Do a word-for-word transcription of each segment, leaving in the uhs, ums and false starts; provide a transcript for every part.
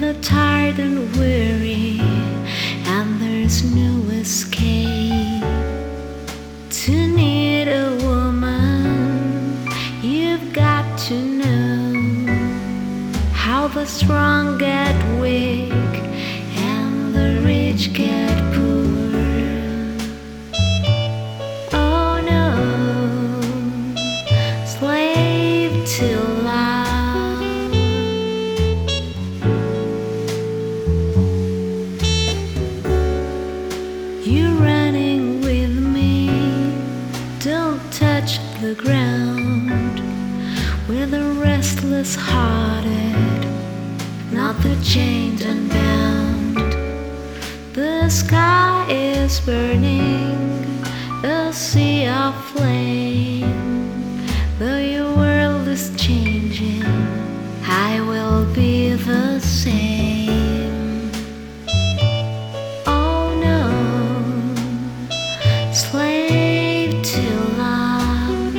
the tired and weary, and there's no escape. To need a woman, you've got to know how the strong get weak and the rich get poor. Oh no, slave to love. You're running with me, don't touch the ground. We're the restless hearted, not the chained and bound. The sky is burning, a sea of flame. Though your world is changing, I will be the same. Oh no, slave to love.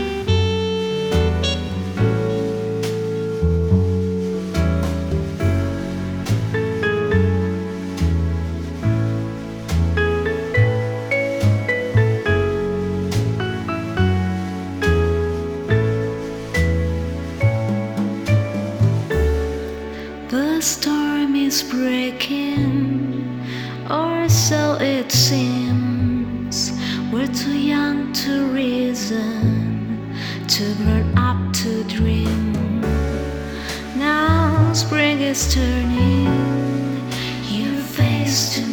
The storm is breaking, or so it seems. We're too young to reason, too grown up to dream. Now spring is turning, your face to